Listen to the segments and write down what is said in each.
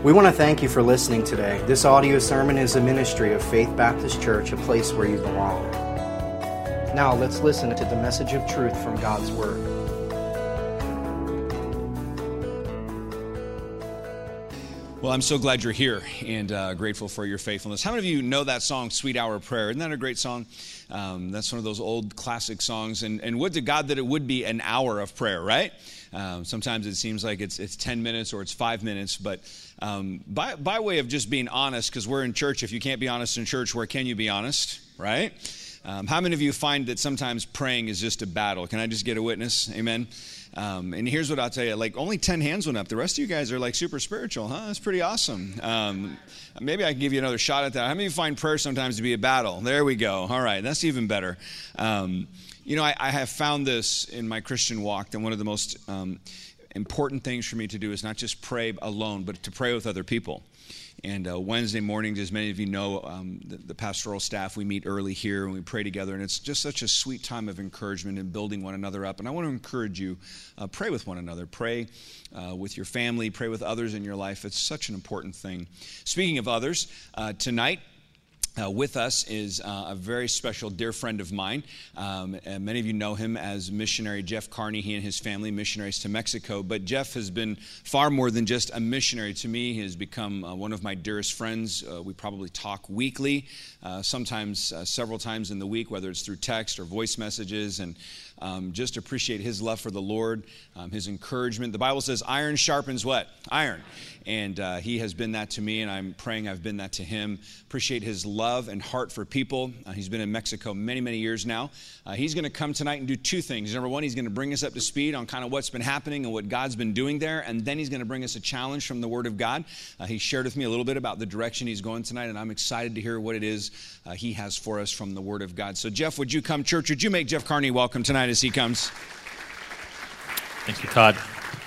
We want to thank you for listening today. This audio sermon is a ministry of Faith Baptist Church, a place where you belong. Now let's listen to the message of truth from God's Word. Well, I'm so glad you're here and grateful for your faithfulness. How many of you know that song, Sweet Hour of Prayer? Isn't that a great song? That's one of those old classic songs. And would to God that it would be an hour of prayer, right? Sometimes it seems like it's 10 minutes or it's 5 minutes. But by way of just being honest, because we're in church, if you can't be honest in church, where can you be honest, right? How many of you find that sometimes praying is just a battle? Can I just get a witness? Amen. And here's what I'll tell you, like only 10 hands went up. The rest of you guys are like super spiritual, huh? That's pretty awesome. Maybe I can give you another shot at that. How many of you find prayer sometimes to be a battle? There we go. All right, that's even better. I have found this in my Christian walk, that one of the most important things for me to do is not just pray alone, but to pray with other people. And Wednesday mornings, as many of you know, the pastoral staff, we meet early here and we pray together. And it's just such a sweet time of encouragement and building one another up. And I want to encourage you, pray with one another. Pray with your family. Pray with others in your life. It's such an important thing. Speaking of others, tonight, with us is a very special dear friend of mine. And many of you know him as missionary Jeff Carney. He and his family, missionaries to Mexico. But Jeff has been far more than just a missionary to me. He has become one of my dearest friends. We probably talk weekly, sometimes several times in the week, whether it's through text or voice messages. And just appreciate his love for the Lord, his encouragement. The Bible says iron sharpens what? Iron. And he has been that to me, and I'm praying I've been that to him. Appreciate his love and heart for people. He's been in Mexico many, many years now. He's going to come tonight and do two things. Number one, he's going to bring us up to speed on kind of what's been happening and what God's been doing there. And then he's going to bring us a challenge from the Word of God. He shared with me a little bit about the direction he's going tonight, and I'm excited to hear what it is he has for us from the Word of God. So, Jeff, would you come, church? Would you make Jeff Carney welcome tonight as he comes? Thank you, Todd.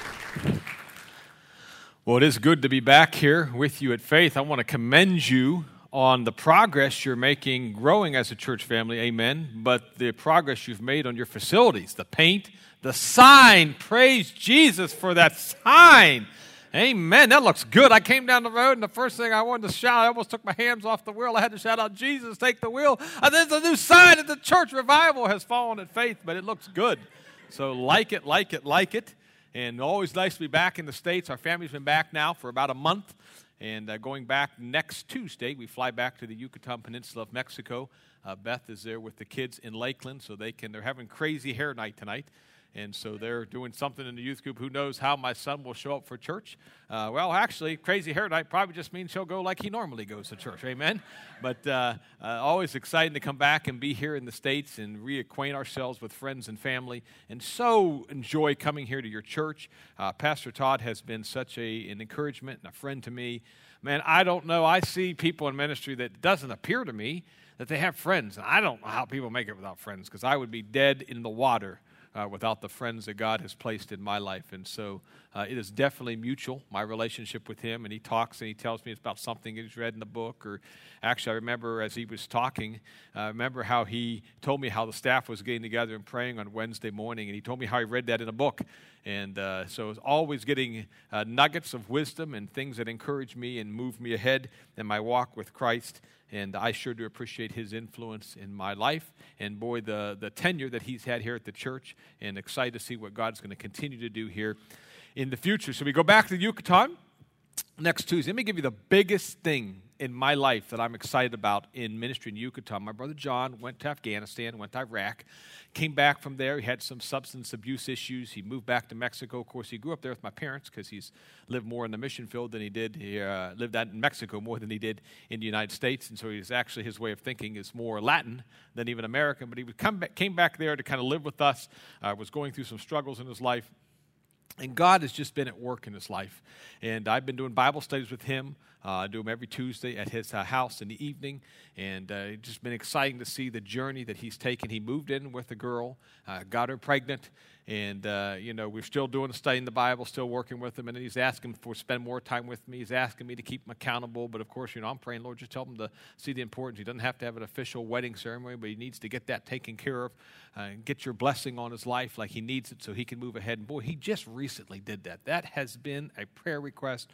Well, it is good to be back here with you at Faith. I want to commend you on the progress you're making growing as a church family, amen, but the progress you've made on your facilities, the paint, the sign. Praise Jesus for that sign. Amen. That looks good. I came down the road, and the first thing I wanted to shout, I almost took my hands off the wheel. I had to shout out, Jesus, take the wheel. And there's a new sign that the church revival has fallen at Faith, but it looks good. So like it, like it, like it. And always nice to be back in the States. Our family's been back now for about a month. And going back next Tuesday, we fly back to the Yucatan Peninsula of Mexico. Beth is there with the kids in Lakeland, so they're having crazy hair night tonight. And so they're doing something in the youth group. Who knows how my son will show up for church? Well, actually, crazy hair night probably just means he'll go like he normally goes to church. Amen? But always exciting to come back and be here in the States and reacquaint ourselves with friends and family. And so enjoy coming here to your church. Pastor Todd has been such an encouragement and a friend to me. Man, I don't know. I see people in ministry that doesn't appear to me that they have friends. And I don't know how people make it without friends, because I would be dead in the water without the friends that God has placed in my life. And so it is definitely mutual, my relationship with him. And he talks and he tells me it's about something he's read in the book. Or actually, I remember as he was talking, I remember how he told me how the staff was getting together and praying on Wednesday morning. And he told me how he read that in a book. And so it's always getting nuggets of wisdom and things that encourage me and move me ahead in my walk with Christ. And I sure do appreciate his influence in my life. And boy, the tenure that he's had here at the church, and excited to see what God's going to continue to do here in the future. So we go back to Yucatan next Tuesday. Let me give you the biggest thing in my life that I'm excited about in ministry in Yucatan. My brother John went to Afghanistan, went to Iraq, came back from there. He had some substance abuse issues. He moved back to Mexico. Of course, he grew up there with my parents because he's lived more in the mission field than he did. He lived out in Mexico more than he did in the United States. And so he's actually, his way of thinking is more Latin than even American. But he came back there to kind of live with us, was going through some struggles in his life. And God has just been at work in his life. And I've been doing Bible studies with him. I do them every Tuesday at his house in the evening. And it's just been exciting to see the journey that he's taken. He moved in with a girl, got her pregnant. And, we're still studying the Bible, still working with him. And then he's asking for spend more time with me. He's asking me to keep him accountable. But, of course, I'm praying, Lord, just help him to see the importance. He doesn't have to have an official wedding ceremony, but he needs to get that taken care of. Get your blessing on his life like he needs it so he can move ahead. And, boy, he just recently did that. That has been a prayer request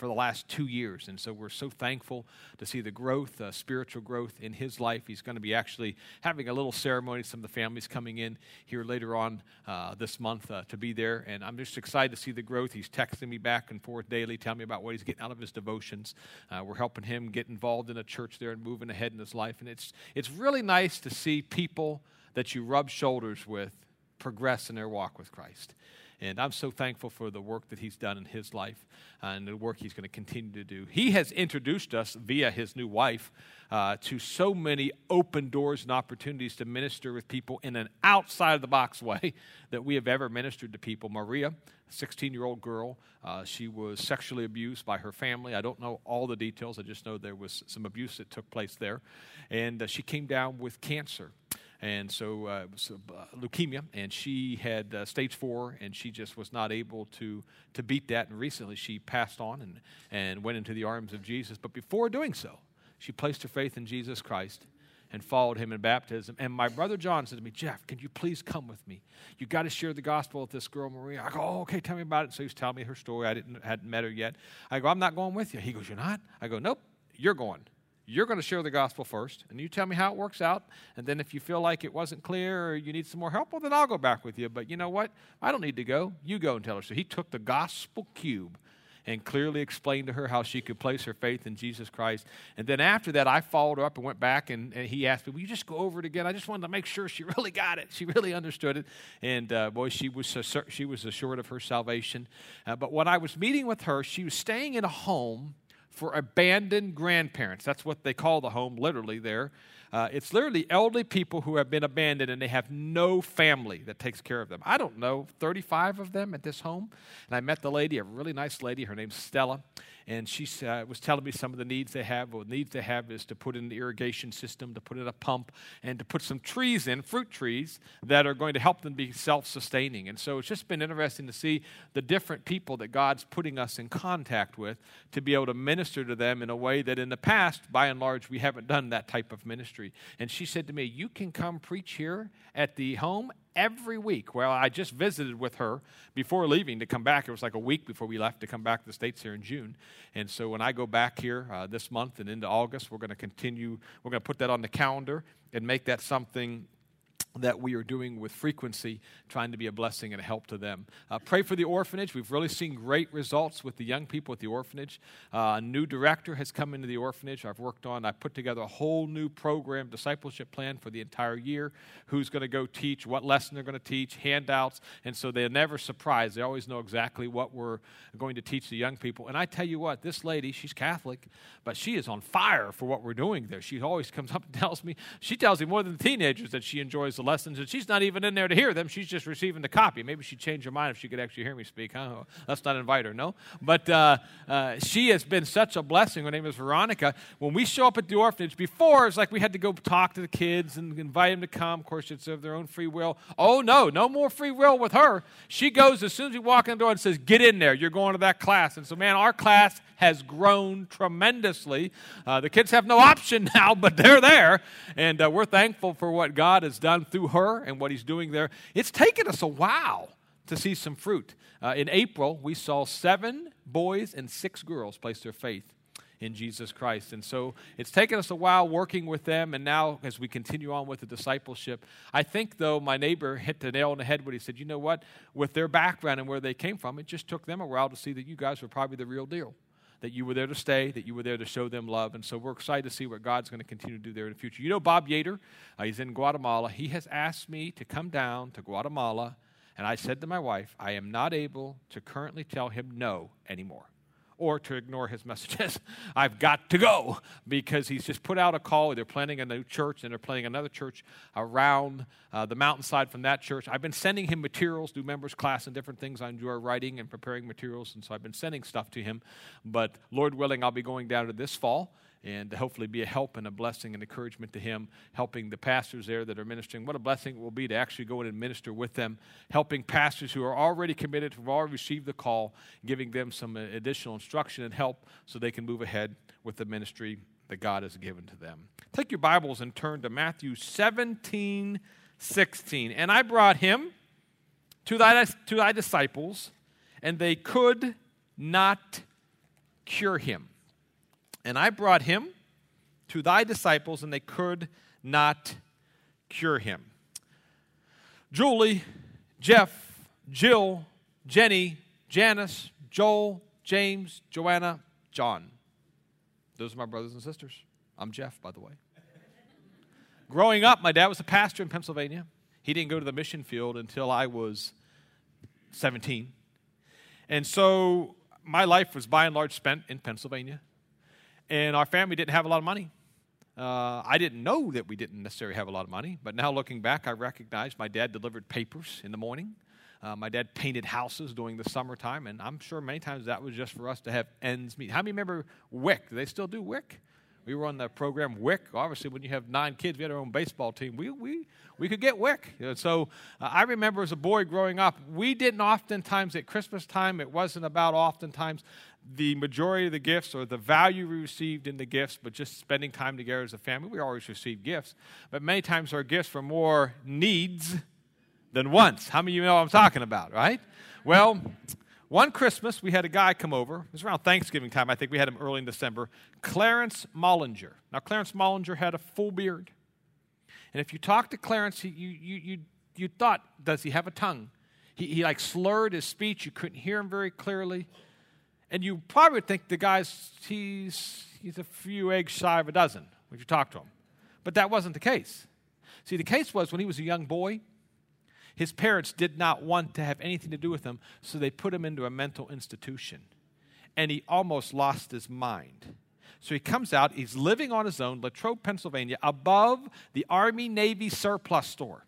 for the last 2 years. And so we're so thankful to see the growth, spiritual growth in his life. He's going to be actually having a little ceremony. Some of the families coming in here later on this month to be there. And I'm just excited to see the growth. He's texting me back and forth daily, telling me about what he's getting out of his devotions. We're helping him get involved in a church there and moving ahead in his life. And it's really nice to see people that you rub shoulders with progress in their walk with Christ. And I'm so thankful for the work that he's done in his life and the work he's going to continue to do. He has introduced us via his new wife to so many open doors and opportunities to minister with people in an outside-of-the-box way that we have ever ministered to people. Maria, a 16-year-old girl, she was sexually abused by her family. I don't know all the details. I just know there was some abuse that took place there. And she came down with cancer. And so it was leukemia, and she had stage 4, and she just was not able to beat that. And recently she passed on and went into the arms of Jesus. But before doing so, she placed her faith in Jesus Christ and followed him in baptism. And my brother John said to me, Jeff, can you please come with me? You got to share the gospel with this girl, Maria. I go, oh, okay, tell me about it. So he's telling me her story. I hadn't met her yet. I go, I'm not going with you. He goes, you're not? I go, nope, you're going. You're going to share the gospel first, and you tell me how it works out. And then if you feel like it wasn't clear or you need some more help, well, then I'll go back with you. But you know what? I don't need to go. You go and tell her. So he took the gospel cube and clearly explained to her how she could place her faith in Jesus Christ. And then after that, I followed her up and went back, and he asked me, will you just go over it again? I just wanted to make sure she really got it. She really understood it. And boy, she was assured of her salvation. But when I was meeting with her, she was staying in a home for abandoned grandparents. That's what they call the home, literally there. It's literally elderly people who have been abandoned, and they have no family that takes care of them. I don't know, 35 of them at this home. And I met the lady, a really nice lady. Her name's Stella. And she was telling me some of the needs they have. Well, the needs they have is to put in the irrigation system, to put in a pump, and to put some trees in, fruit trees, that are going to help them be self-sustaining. And so it's just been interesting to see the different people that God's putting us in contact with to be able to minister to them in a way that in the past, by and large, we haven't done that type of ministry. And she said to me, you can come preach here at the home every week. Well, I just visited with her before leaving to come back. It was like a week before we left to come back to the States here in June. And so when I go back here this month and into August, we're going to continue. We're going to put that on the calendar and make that something that we are doing with frequency, trying to be a blessing and a help to them. Pray for the orphanage. We've really seen great results with the young people at the orphanage. A new director has come into the orphanage. I put together a whole new program, discipleship plan for the entire year, who's going to go teach, what lesson they're going to teach, handouts, and so they're never surprised. They always know exactly what we're going to teach the young people. And I tell you what, this lady, she's Catholic, but she is on fire for what we're doing there. She always comes up and tells me more than the teenagers that she enjoys the lessons, and she's not even in there to hear them. She's just receiving the copy. Maybe she'd change her mind if she could actually hear me speak. Huh? Let's not invite her, no? But she has been such a blessing. Her name is Veronica. When we show up at the orphanage, before it's like we had to go talk to the kids and invite them to come. Of course, it's of their own free will. Oh, no more free will with her. She goes as soon as we walk in the door and says, get in there. You're going to that class. And so, man, our class has grown tremendously. The kids have no option now, but they're there. And we're thankful for what God has done through her and what he's doing there. It's taken us a while to see some fruit. In April, we saw 7 boys and 6 girls place their faith in Jesus Christ. And so it's taken us a while working with them, and now as we continue on with the discipleship, I think, though, my neighbor hit the nail on the head when he said, you know what, with their background and where they came from, it just took them a while to see that you guys were probably the real deal, that you were there to stay, that you were there to show them love. And so we're excited to see what God's going to continue to do there in the future. You know Bob Yater, he's in Guatemala. He has asked me to come down to Guatemala, and I said to my wife, I am not able to currently tell him no anymore, or to ignore his messages. I've got to go, because he's just put out a call. They're planning a new church, and they're planning another church around the mountainside from that church. I've been sending him materials, do members class and different things. I enjoy writing and preparing materials, and so I've been sending stuff to him. But Lord willing, I'll be going down to this fall and hopefully be a help and a blessing and encouragement to him, helping the pastors there that are ministering. What a blessing it will be to actually go in and minister with them, helping pastors who are already committed, who have already received the call, giving them some additional instruction and help so they can move ahead with the ministry that God has given to them. Take your Bibles and turn to Matthew 17:16. And I brought him to thy disciples, and they could not cure him. And I brought him to thy disciples, and they could not cure him. Julie, Jeff, Jill, Jenny, Janice, Joel, James, Joanna, John. Those are my brothers and sisters. I'm Jeff, by the way. Growing up, my dad was a pastor in Pennsylvania. He didn't go to the mission field until I was 17. And so my life was by and large spent in Pennsylvania. And our family didn't have a lot of money. I didn't know that we didn't necessarily have a lot of money, but now looking back, I recognize my dad delivered papers in the morning. My dad painted houses during the summertime, and I'm sure many times that was just for us to have ends meet. How many remember WIC? Do they still do WIC? We were on the program WIC. Obviously, when you have 9 kids, we had our own baseball team. We could get WIC. So I remember as a boy growing up, we didn't oftentimes at Christmas time, it wasn't about oftentimes the majority of the gifts or the value we received in the gifts, but just spending time together as a family. We always received gifts, but many times our gifts were more needs than wants. How many of you know what I'm talking about, right? Well, one Christmas, we had a guy come over. It was around Thanksgiving time. I think we had him early in December. Clarence Mollinger. Now, Clarence Mollinger had a full beard. And if you talk to Clarence, you thought, does he have a tongue? He like slurred his speech. You couldn't hear him very clearly. And you probably would think the guy's, he's a few eggs shy of a dozen when you talk to him. But that wasn't the case. See, the case was when he was a young boy, his parents did not want to have anything to do with him, so they put him into a mental institution. And he almost lost his mind. So he comes out, he's living on his own, Latrobe, Pennsylvania, above the Army-Navy surplus store.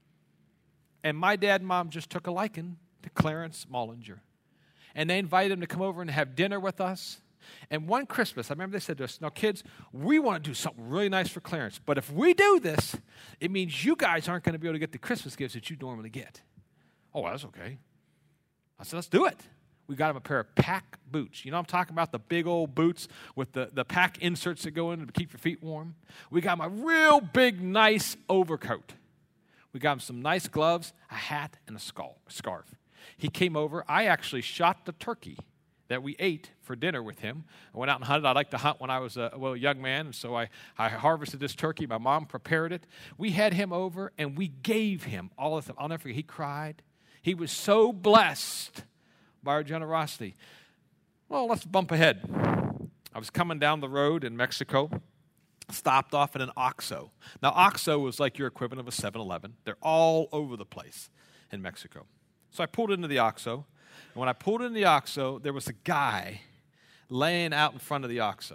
And my dad and mom just took a liking to Clarence Mollinger. And they invited him to come over and have dinner with us. And one Christmas, I remember they said to us, now kids, we want to do something really nice for Clarence, but if we do this, it means you guys aren't going to be able to get the Christmas gifts that you normally get. Oh, well, that's okay. I said, let's do it. We got him a pair of pack boots. You know I'm talking about, the big old boots with the pack inserts that go in to keep your feet warm. We got him a real big, nice overcoat. We got him some nice gloves, a hat, and a scarf. He came over. I actually shot the turkey that we ate for dinner with him. I went out and hunted. I liked to hunt when I was a young man, and so I harvested this turkey. My mom prepared it. We had him over, and we gave him all of them. I'll never forget, he cried. He was so blessed by our generosity. Well, let's bump ahead. I was coming down the road in Mexico, stopped off at an OXXO. Now, OXXO was like your equivalent of a 7-Eleven. They're all over the place in Mexico. So I pulled into the OXXO. And when I pulled into the OXXO, there was a guy laying out in front of the OXXO.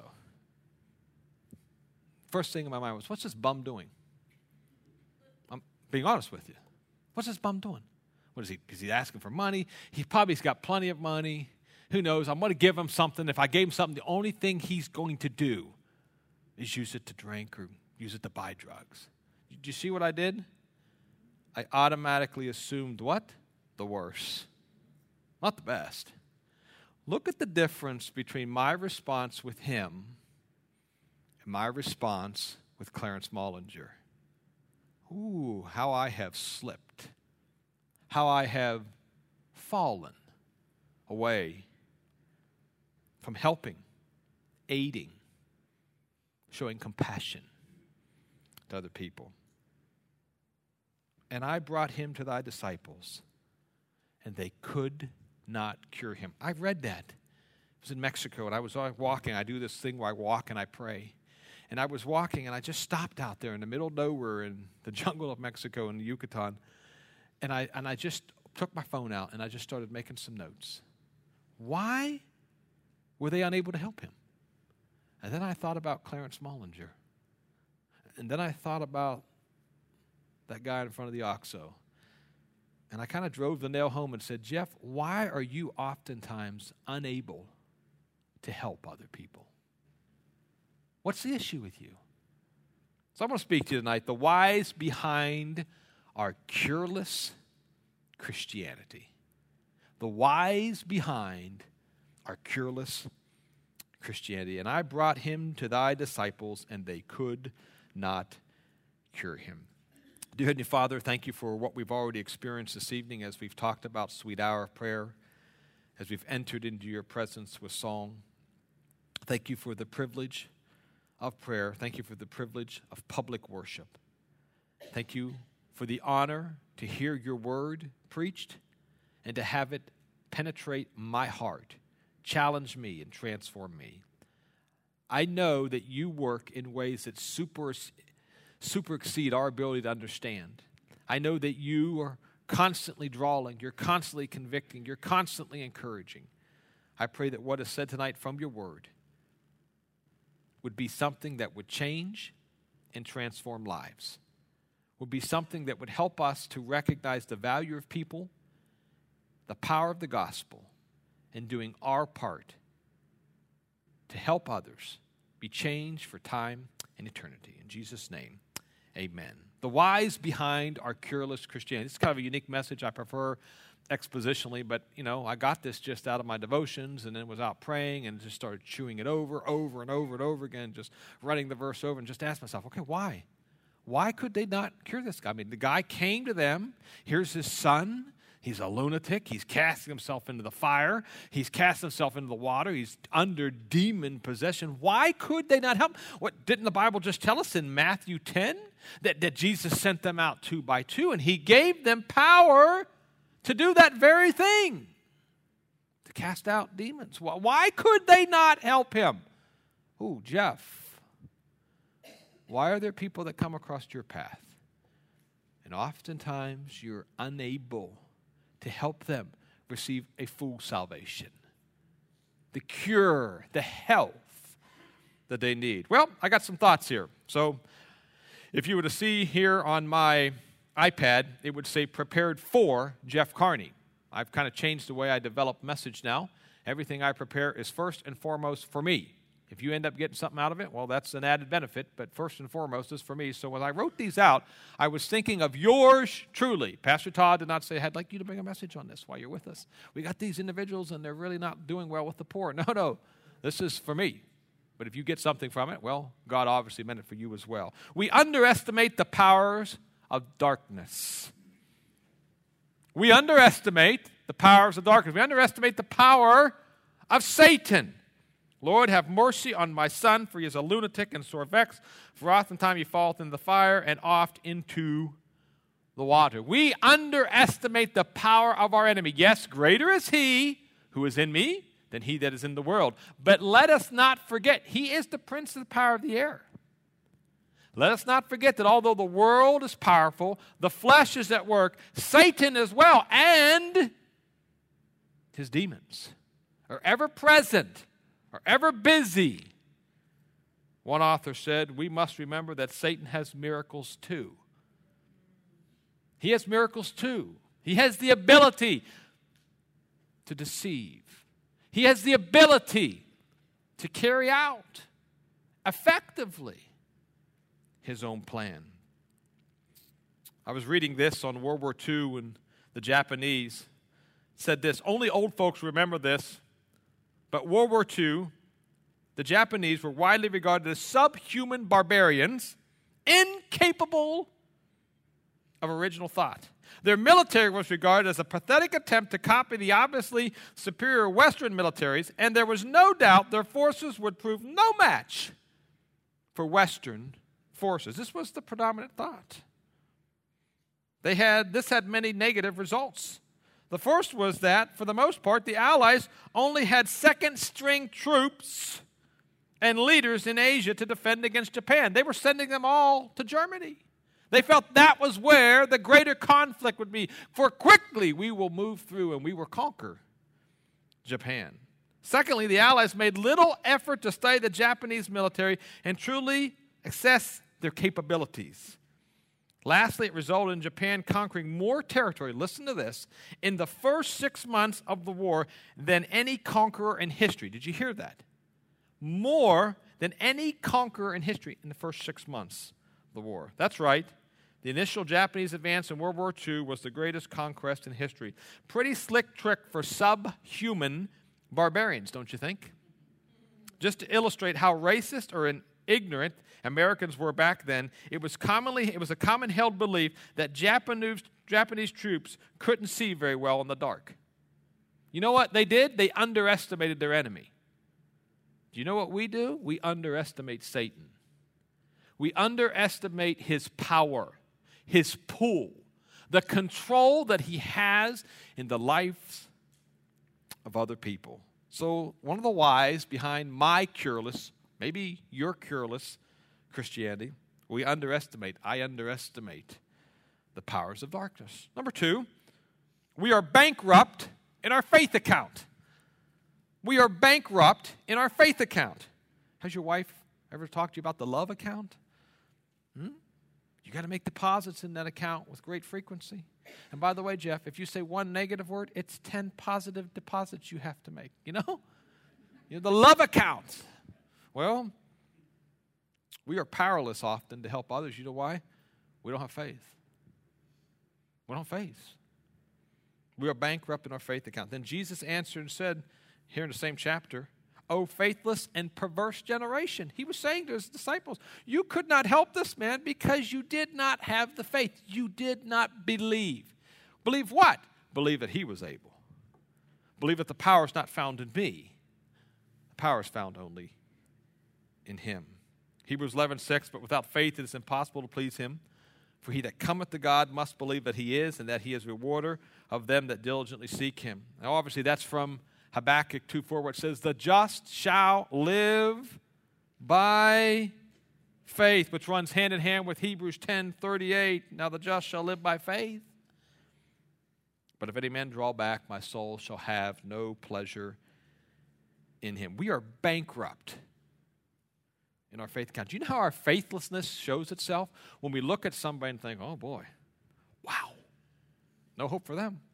First thing in my mind was, what's this bum doing? I'm being honest with you. What's this bum doing? What is he? Is he asking for money? He's got plenty of money. Who knows? I'm going to give him something. If I gave him something, the only thing he's going to do is use it to drink or use it to buy drugs. Did you see what I did? I automatically assumed what? The worst. Not the best. Look at the difference between my response with him and my response with Clarence Mollinger. Ooh, how I have slipped. How I have fallen away from helping, aiding, showing compassion to other people. And I brought him to thy disciples, and they could not cure him. I read that. It was in Mexico, and I was walking. I do this thing where I walk and I pray. And I was walking, and I just stopped out there in the middle of nowhere in the jungle of Mexico in Yucatan. And I just took my phone out, and I just started making some notes. Why were they unable to help him? And then I thought about Clarence Mollinger. And then I thought about that guy in front of the OXXO. And I kind of drove the nail home and said, Jeff, why are you oftentimes unable to help other people? What's the issue with you? So I'm going to speak to you tonight, the whys behind our cureless Christianity. The whys behind our cureless Christianity. And I brought him to thy disciples, and they could not cure him. Dear Heavenly Father, thank you for what we've already experienced this evening as we've talked about sweet hour of prayer, as we've entered into your presence with song. Thank you for the privilege of prayer. Thank you for the privilege of public worship. Thank you for the honor to hear your word preached and to have it penetrate my heart, challenge me, and transform me. I know that you work in ways that super exceed our ability to understand. I know that you are constantly drawing, you're constantly convicting, you're constantly encouraging. I pray that what is said tonight from your word would be something that would change and transform lives, would be something that would help us to recognize the value of people, the power of the gospel, and doing our part to help others be changed for time and eternity. In Jesus' name, amen. The whys behind our cureless Christianity. This is kind of a unique message. I prefer expositionally, but, I got this just out of my devotions and then was out praying and just started chewing it over and over again, just writing the verse over and just asked myself, okay, why? Why could they not cure this guy? I mean, the guy came to them. Here's his son. He's a lunatic. He's casting himself into the fire. He's cast himself into the water. He's under demon possession. Why could they not help? What didn't the Bible just tell us in Matthew 10 that Jesus sent them out 2 by 2 and he gave them power to do that very thing, to cast out demons? Why could they not help him? Oh, Jeff, why are there people that come across your path and oftentimes you're unable to help them receive a full salvation, the cure, the health that they need? Well, I got some thoughts here. So if you were to see here on my iPad, it would say prepared for Jeff Carney. I've kind of changed the way I develop message now. Everything I prepare is first and foremost for me. If you end up getting something out of it, well, that's an added benefit, but first and foremost is for me. So when I wrote these out, I was thinking of yours truly. Pastor Todd did not say, I'd like you to bring a message on this while you're with us. We got these individuals and they're really not doing well with the poor. No, this is for me. But if you get something from it, well, God obviously meant it for you as well. We underestimate the powers of darkness. We underestimate the powers of darkness. We underestimate the power of Satan. Lord, have mercy on my son, for he is a lunatic and sore vexed, for oftentimes he falleth into the fire and oft into the water. We underestimate the power of our enemy. Yes, greater is he who is in me than he that is in the world. But let us not forget, he is the prince of the power of the air. Let us not forget that although the world is powerful, the flesh is at work, Satan as well, and his demons are ever present, are ever busy. One author said, we must remember that Satan has miracles too. He has miracles too. He has the ability to deceive. He has the ability to carry out effectively his own plan. I was reading this on World War II, and the Japanese said this. Only old folks remember this, but World War II, the Japanese were widely regarded as subhuman barbarians, incapable of original thought. Their military was regarded as a pathetic attempt to copy the obviously superior Western militaries, and there was no doubt their forces would prove no match for Western forces. This was the predominant thought. This had many negative results. The first was that, for the most part, the Allies only had second-string troops and leaders in Asia to defend against Japan. They were sending them all to Germany. They felt that was where the greater conflict would be. For quickly we will move through and we will conquer Japan. Secondly, the Allies made little effort to study the Japanese military and truly assess their capabilities. Lastly, it resulted in Japan conquering more territory, listen to this, in the first 6 months of the war than any conqueror in history. Did you hear that? More than any conqueror in history in the first 6 months of the war. That's right. The initial Japanese advance in World War II was the greatest conquest in history. Pretty slick trick for subhuman barbarians, don't you think? Just to illustrate how racist or ignorant Americans were back then, it was a common held belief that Japanese troops couldn't see very well in the dark. You know what they did? They underestimated their enemy. Do you know what we do? We underestimate Satan. We underestimate his power, his pull, the control that he has in the lives of other people. So one of the whys behind my cureless, maybe your cureless Christianity, I underestimate the powers of darkness. Number 2, we are bankrupt in our faith account. We are bankrupt in our faith account. Has your wife ever talked to you about the love account? You got to make deposits in that account with great frequency. And by the way, Jeff, if you say one negative word, it's 10 positive deposits you have to make. You know the love account. Well, we are powerless often to help others. You know why? We don't have faith. We don't have faith. We are bankrupt in our faith account. Then Jesus answered and said, here in the same chapter, "O faithless and perverse generation." He was saying to his disciples, you could not help this man because you did not have the faith. You did not believe. Believe what? Believe that he was able. Believe that the power is not found in me. The power is found only in him. Hebrews 11:6, but without faith it is impossible to please him. For he that cometh to God must believe that he is, and that he is a rewarder of them that diligently seek him. Now obviously that's from Habakkuk 2:4, where it says, the just shall live by faith, which runs hand in hand with Hebrews 10:38. Now the just shall live by faith. But if any man draw back, my soul shall have no pleasure in him. We are bankrupt in our faith account. Do you know how our faithlessness shows itself? When we look at somebody and think, oh boy, wow, no hope for them.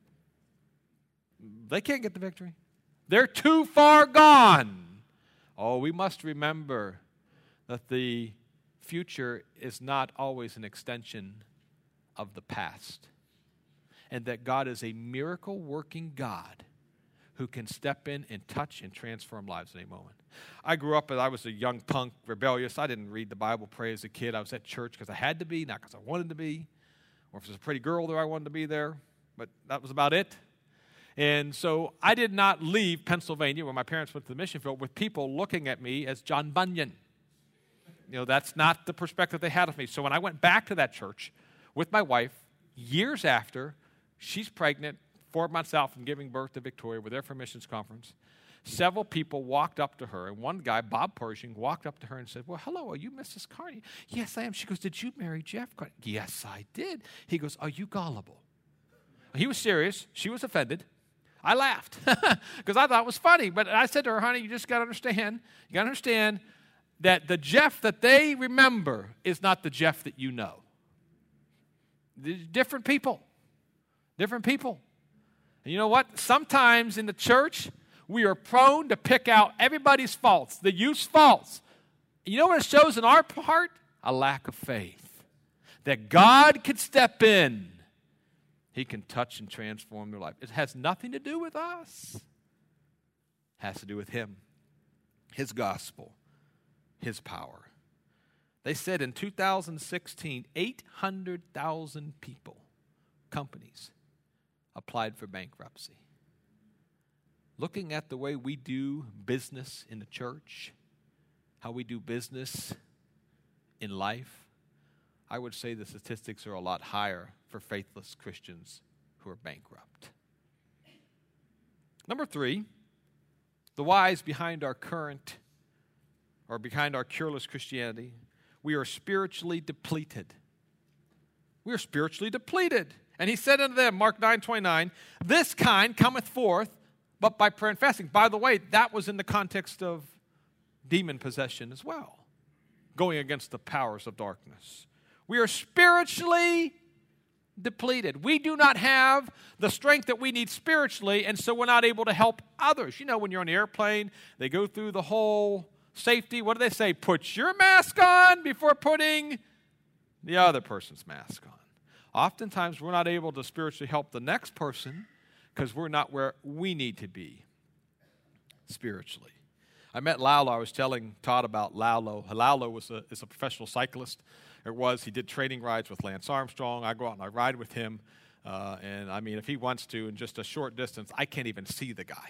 They can't get the victory. They're too far gone. Oh, we must remember that the future is not always an extension of the past, and that God is a miracle-working God who can step in and touch and transform lives in a moment. I grew up, I was a young punk, rebellious. I didn't read the Bible, pray as a kid. I was at church because I had to be, not because I wanted to be. Or if there's a pretty girl there, I wanted to be there. But that was about it. And so I did not leave Pennsylvania, where my parents went to the mission field, with people looking at me as John Bunyan. That's not the perspective they had of me. So when I went back to that church with my wife, years after, she's pregnant, 4 months out from giving birth to Victoria. We're there for a missions conference. Several people walked up to her, and one guy, Bob Pershing, walked up to her and said, well, hello, are you Mrs. Carney? Yes, I am. She goes, did you marry Jeff Carney? Yes, I did. He goes, are you gullible? He was serious. She was offended. I laughed because I thought it was funny. But I said to her, honey, you just got to understand. You got to understand that the Jeff that they remember is not the Jeff that you know. Different people. Different people. And you know what? Sometimes in the church, we are prone to pick out everybody's faults, the youth's faults. You know what it shows in our part? A lack of faith. That God could step in. He can touch and transform their life. It has nothing to do with us. It has to do with him, his gospel, his power. They said in 2016, 800,000 people, companies, applied for bankruptcy. Looking at the way we do business in the church, how we do business in life, I would say the statistics are a lot higher for faithless Christians who are bankrupt. Number 3, the whys behind our current or behind our cureless Christianity. We are spiritually depleted. We are spiritually depleted. And he said unto them, Mark 9:29, this kind cometh forth, but by prayer and fasting. By the way, that was in the context of demon possession as well, going against the powers of darkness. We are spiritually depleted. We do not have the strength that we need spiritually, and so we're not able to help others. You know, when you're on the airplane, they go through the whole safety. What do they say? Put your mask on before putting the other person's mask on. Oftentimes, we're not able to spiritually help the next person because we're not where we need to be spiritually. I met Lalo. I was telling Todd about Lalo. Lalo is a professional cyclist. He did training rides with Lance Armstrong. I go out and I ride with him. And I mean, if he wants to, in just a short distance, I can't even see the guy.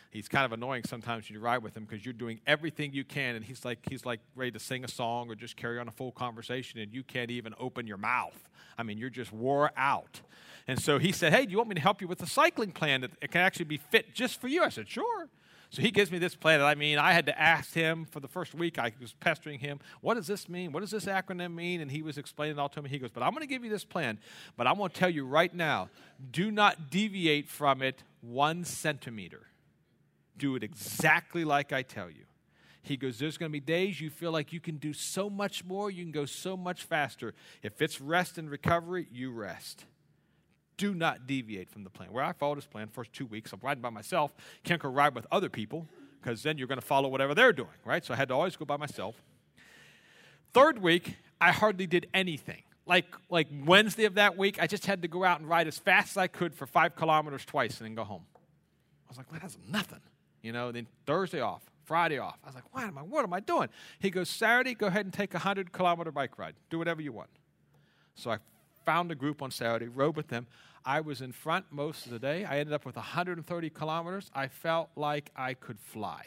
He's kind of annoying sometimes when you ride with him because you're doing everything you can, and he's like ready to sing a song or just carry on a full conversation, and you can't even open your mouth. I mean, you're just wore out. And so he said, hey, do you want me to help you with a cycling plan that it can actually be fit just for you? I said, sure. So he gives me this plan, and I had to ask him for the first week. I was pestering him, what does this mean? What does this acronym mean? And he was explaining it all to me. He goes, but I'm going to give you this plan, but I'm going to tell you right now, do not deviate from it 1 centimeter. Do it exactly like I tell you. He goes, there's going to be days you feel like you can do so much more, you can go so much faster. If it's rest and recovery, you rest. Do not deviate from the plan. Where I followed this plan, first 2 weeks, I'm riding by myself. Can't go ride with other people because then you're going to follow whatever they're doing, right? So I had to always go by myself. 3rd week, I hardly did anything. Like Wednesday of that week, I just had to go out and ride as fast as I could for 5 kilometers twice and then go home. I was like, well, that's nothing. Then Thursday off, Friday off. I was like, what am I doing? He goes, Saturday, go ahead and take a 100-kilometer bike ride. Do whatever you want. So I found a group on Saturday, rode with them. I was in front most of the day. I ended up with 130 kilometers. I felt like I could fly.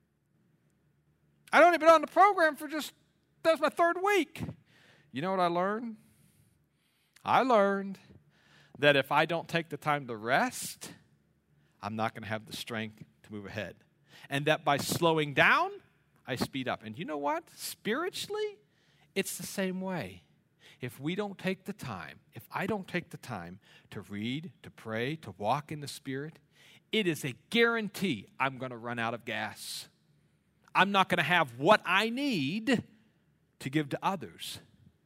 I'd only been on the program that was my 3rd week. You know what I learned? I learned that if I don't take the time to rest, I'm not going to have the strength to move ahead. And that by slowing down, I speed up. And you know what? Spiritually, it's the same way. If I don't take the time to read, to pray, to walk in the Spirit, it is a guarantee I'm going to run out of gas. I'm not going to have what I need to give to others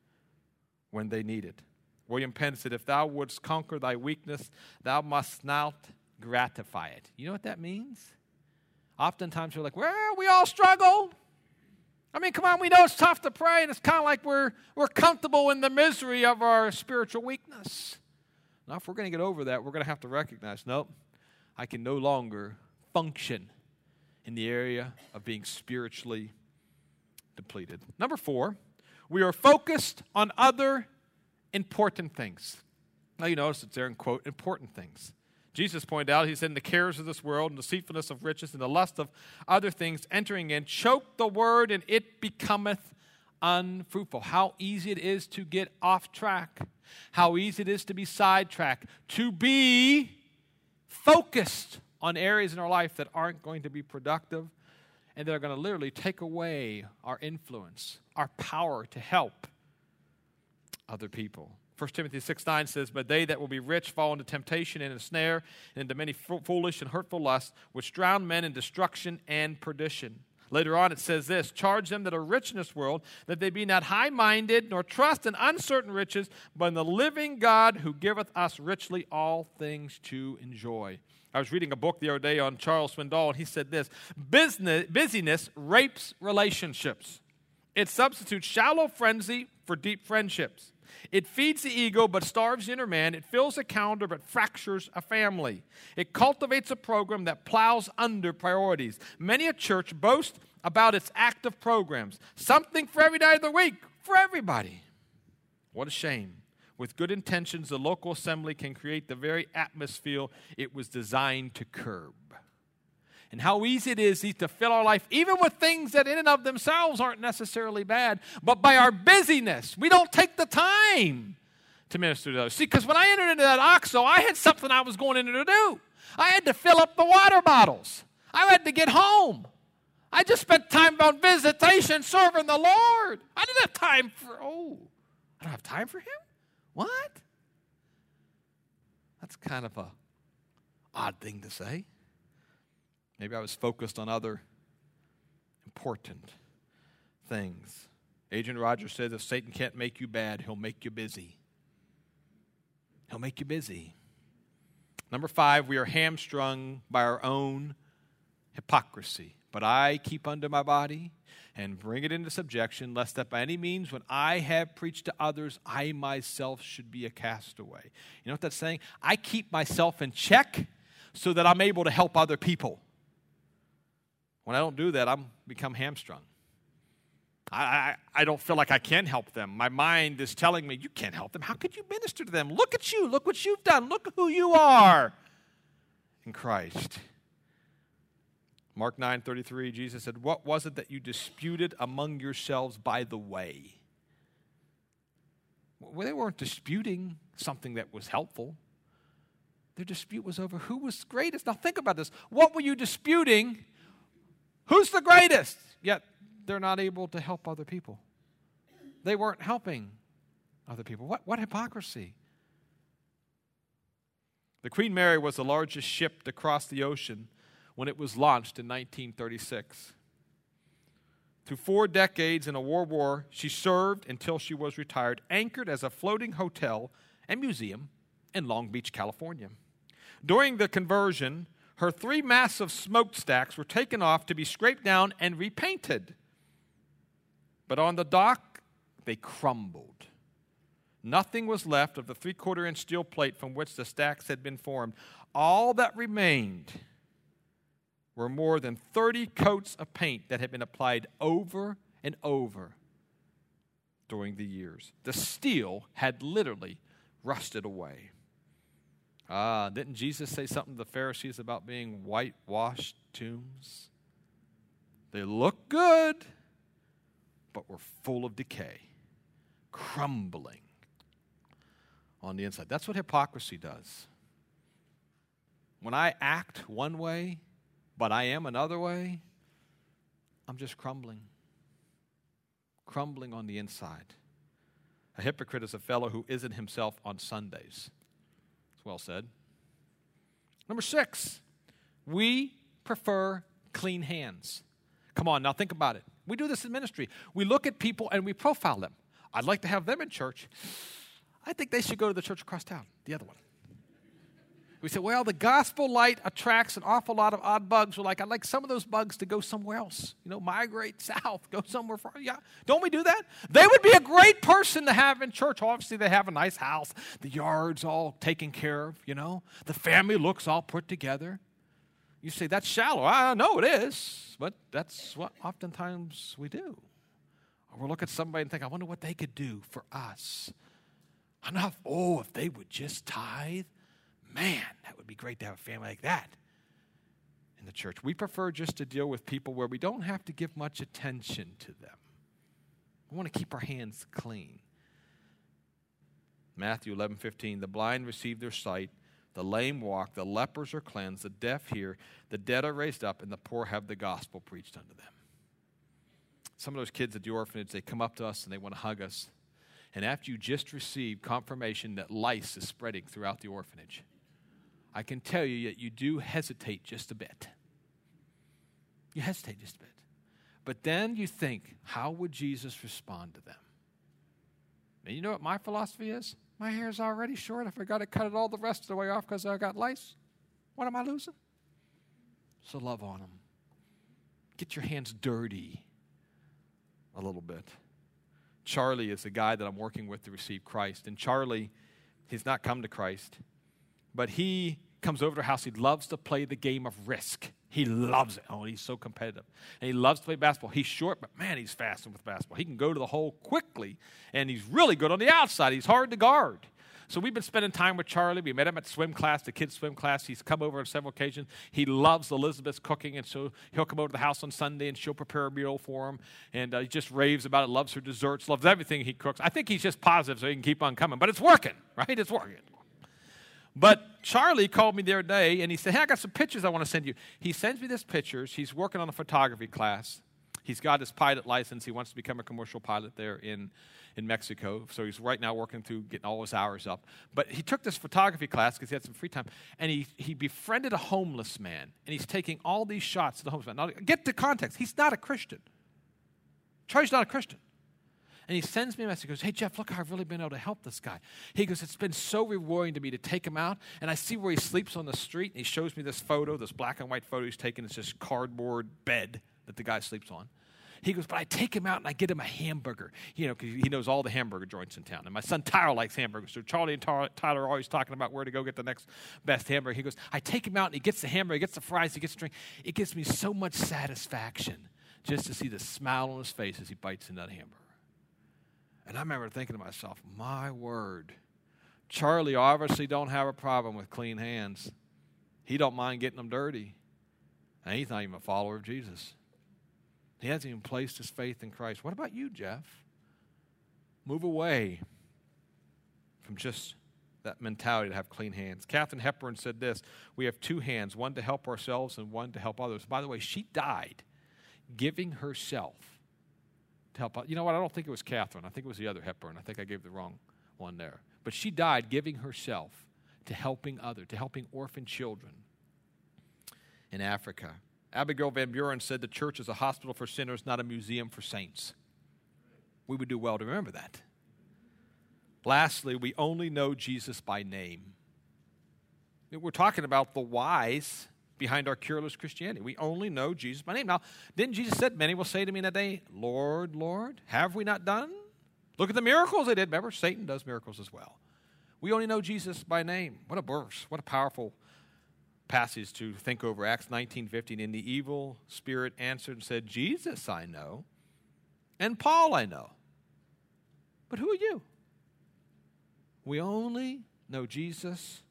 when they need it. William Penn said, if thou wouldst conquer thy weakness, thou must not gratify it. You know what that means? Oftentimes we're like, well, we all struggle. I mean, come on, we know it's tough to pray, and it's kind of like we're comfortable in the misery of our spiritual weakness. Now, if we're going to get over that, we're going to have to recognize, nope, I can no longer function in the area of being spiritually depleted. Number 4, we are focused on other important things. Now, you notice it's there in quote, important things. Jesus pointed out, he said, in the cares of this world and deceitfulness of riches and the lust of other things entering in, choke the word and it becometh unfruitful. How easy it is to get off track. How easy it is to be sidetracked. To be focused on areas in our life that aren't going to be productive and that are going to literally take away our influence, our power to help other people. 1 Timothy 6:9 says, but they that will be rich fall into temptation and a snare, and into many foolish and hurtful lusts, which drown men in destruction and perdition. Later on it says this, charge them that are rich in this world, that they be not high-minded, nor trust in uncertain riches, but in the living God who giveth us richly all things to enjoy. I was reading a book the other day on Charles Swindoll, and he said this, busyness rapes relationships. It substitutes shallow frenzy for deep friendships. It feeds the ego but starves the inner man. It fills a calendar but fractures a family. It cultivates a program that plows under priorities. Many a church boasts about its active programs. Something for every day of the week, for everybody. What a shame. With good intentions, the local assembly can create the very atmosphere it was designed to curb. And how easy it is to fill our life, even with things that in and of themselves aren't necessarily bad, but by our busyness, we don't take the time to minister to others. See, because when I entered into that OXO, I had something I was going in there to do. I had to fill up the water bottles. I had to get home. I just spent time on visitation serving the Lord. I didn't have time I don't have time for him? What? That's kind of a odd thing to say. Maybe I was focused on other important things. Adrian Rogers says if Satan can't make you bad, he'll make you busy. He'll make you busy. Number 5, we are hamstrung by our own hypocrisy. But I keep under my body and bring it into subjection, lest that by any means when I have preached to others, I myself should be a castaway. You know what that's saying? I keep myself in check so that I'm able to help other people. When I don't do that, I'm become hamstrung. I don't feel like I can help them. My mind is telling me, you can't help them. How could you minister to them? Look at you. Look what you've done. Look who you are in Christ. Mark 9:33, Jesus said, "What was it that you disputed among yourselves by the way?" Well, they weren't disputing something that was helpful. Their dispute was over who was greatest. Now think about this. What were you disputing? Who's the greatest? Yet they're not able to help other people. They weren't helping other people. What hypocrisy. The Queen Mary was the largest ship to cross the ocean when it was launched in 1936. Through 4 decades in a world war, she served until she was retired, anchored as a floating hotel and museum in Long Beach, California. During the conversion, her 3 massive smokestacks were taken off to be scraped down and repainted. But on the dock, they crumbled. Nothing was left of the 3/4-inch steel plate from which the stacks had been formed. All that remained were more than 30 coats of paint that had been applied over and over during the years. The steel had literally rusted away. Didn't Jesus say something to the Pharisees about being whitewashed tombs? They look good, but were full of decay, crumbling on the inside. That's what hypocrisy does. When I act one way, but I am another way, I'm just crumbling on the inside. A hypocrite is a fellow who isn't himself on Sundays. It's well said. Number 6, we prefer clean hands. Come on, now think about it. We do this in ministry. We look at people and we profile them. I'd like to have them in church. I think they should go to the church across town, the other one. We say, well, the gospel light attracts an awful lot of odd bugs. We're like, I'd like some of those bugs to go somewhere else. Migrate south, go somewhere far. Yeah, don't we do that? They would be a great person to have in church. Obviously, they have a nice house. The yard's all taken care of, The family looks all put together. You say, that's shallow. I know it is, but that's what oftentimes we do. Or we'll look at somebody and think, I wonder what they could do for us. If they would just tithe. Man, that would be great to have a family like that in the church. We prefer just to deal with people where we don't have to give much attention to them. We want to keep our hands clean. Matthew 11:15, the blind receive their sight, the lame walk, the lepers are cleansed, the deaf hear, the dead are raised up, and the poor have the gospel preached unto them. Some of those kids at the orphanage, they come up to us and they want to hug us. And after you just received confirmation that lice is spreading throughout the orphanage, I can tell you that you do hesitate just a bit. You hesitate just a bit. But then you think, how would Jesus respond to them? And you know what my philosophy is? My hair's already short. If I got to cut it all the rest of the way off because I got lice, what am I losing? So love on them. Get your hands dirty a little bit. Charlie is the guy that I'm working with to receive Christ. And Charlie, he's not come to Christ, but he comes over to our house. He loves to play the game of Risk. He loves it. Oh, he's so competitive. And he loves to play basketball. He's short, but man, he's fast with basketball. He can go to the hole quickly, and he's really good on the outside. He's hard to guard. So we've been spending time with Charlie. We met him at swim class, the kids' swim class. He's come over on several occasions. He loves Elizabeth's cooking, and so he'll come over to the house on Sunday, and she'll prepare a meal for him. And he just raves about it, loves her desserts, loves everything he cooks. I think he's just positive so he can keep on coming. But it's working, right? It's working. But Charlie called me the other day, and he said, hey, I got some pictures I want to send you. He sends me these pictures. He's working on a photography class. He's got his pilot license. He wants to become a commercial pilot there in Mexico. So he's right now working through getting all his hours up. But he took this photography class because he had some free time, and he befriended a homeless man, and he's taking all these shots of the homeless man. Now, get the context. He's not a Christian. Charlie's not a Christian. And he sends me a message. He goes, hey, Jeff, look how I've really been able to help this guy. He goes, it's been so rewarding to me to take him out, and I see where he sleeps on the street, and he shows me this photo, this black and white photo he's taken. It's this cardboard bed that the guy sleeps on. He goes, but I take him out and I get him a hamburger, because he knows all the hamburger joints in town. And my son Tyler likes hamburgers. So Charlie and Tyler are always talking about where to go get the next best hamburger. He goes, I take him out and he gets the hamburger, he gets the fries, he gets the drink. It gives me so much satisfaction just to see the smile on his face as he bites into that hamburger. And I remember thinking to myself, my word, Charlie obviously don't have a problem with clean hands. He don't mind getting them dirty. And he's not even a follower of Jesus. He hasn't even placed his faith in Christ. What about you, Jeff? Move away from just that mentality to have clean hands. Katharine Hepburn said this: we have two hands, one to help ourselves and one to help others. By the way, she died giving herself to help out. You know what? I don't think it was Katharine. I think it was the other Hepburn. I think I gave the wrong one there. But she died giving herself to helping others, to helping orphan children in Africa. Abigail Van Buren said the church is a hospital for sinners, not a museum for saints. We would do well to remember that. Lastly, we only know Jesus by name. We're talking about the whys behind our cureless Christianity. We only know Jesus by name. Now, didn't Jesus say, many will say to me in that day, Lord, Lord, have we not done? Look at the miracles they did. Remember, Satan does miracles as well. We only know Jesus by name. What a verse. What a powerful passage to think over. Acts 19:15. And the evil spirit answered and said, Jesus I know, and Paul I know. But who are you? We only know Jesus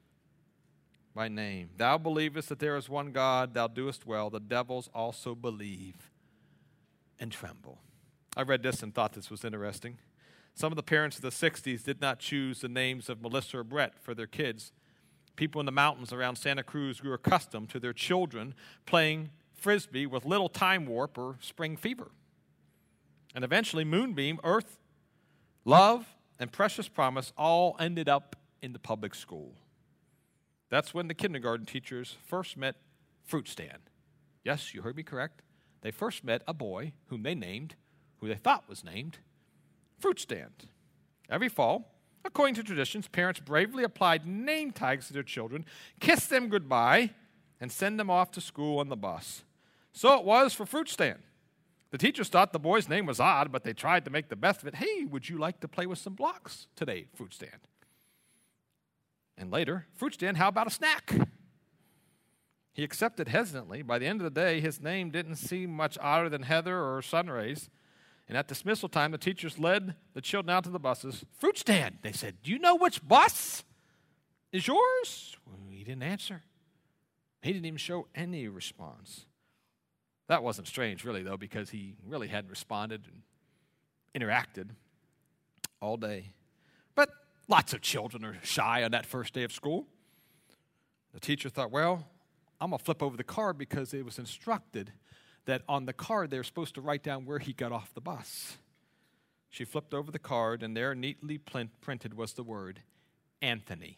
by name. Thou believest that there is one God, thou doest well. The devils also believe and tremble. I read this and thought this was interesting. Some of the parents of the 60s did not choose the names of Melissa or Brett for their kids. People in the mountains around Santa Cruz grew accustomed to their children playing Frisbee with little time warp or spring fever. And eventually Moonbeam, Earth, Love, and Precious Promise all ended up in the public school. That's when the kindergarten teachers first met Fruit Stand. Yes, you heard me correct. They first met a boy whom they thought was named Fruit Stand. Every fall, according to traditions, parents bravely applied name tags to their children, kissed them goodbye, and send them off to school on the bus. So it was for Fruit Stand. The teachers thought the boy's name was odd, but they tried to make the best of it. Hey, would you like to play with some blocks today, Fruit Stand? And later, Fruit Stand, how about a snack? He accepted hesitantly. By the end of the day, his name didn't seem much odder than Heather or Sunrays. And at dismissal time, the teachers led the children out to the buses. Fruit Stand, they said, do you know which bus is yours? Well, he didn't answer. He didn't even show any response. That wasn't strange, really, though, because he really hadn't responded and interacted all day. But lots of children are shy on that first day of school. The teacher thought, well, I'm going to flip over the card because it was instructed that on the card they were supposed to write down where he got off the bus. She flipped over the card, and there neatly printed was the word Anthony.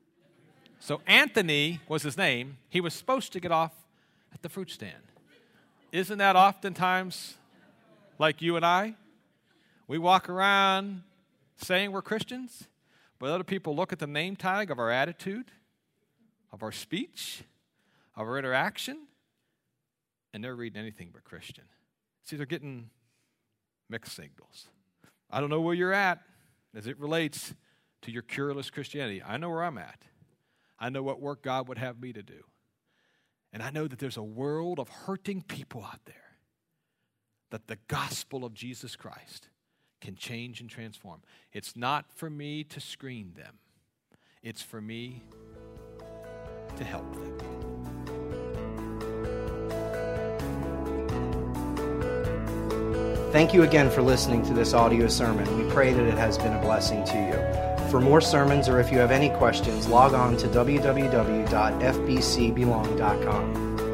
So Anthony was his name. He was supposed to get off at the fruit stand. Isn't that oftentimes like you and I? We walk around saying we're Christians, but other people look at the name tag of our attitude, of our speech, of our interaction, and they're reading anything but Christian. See, they're getting mixed signals. I don't know where you're at as it relates to your cureless Christianity. I know where I'm at. I know what work God would have me to do. And I know that there's a world of hurting people out there that the gospel of Jesus Christ can change and transform. It's not for me to screen them. It's for me to help them. Thank you again for listening to this audio sermon. We pray that it has been a blessing to you. For more sermons, or if you have any questions, log on to www.fbcbelong.com.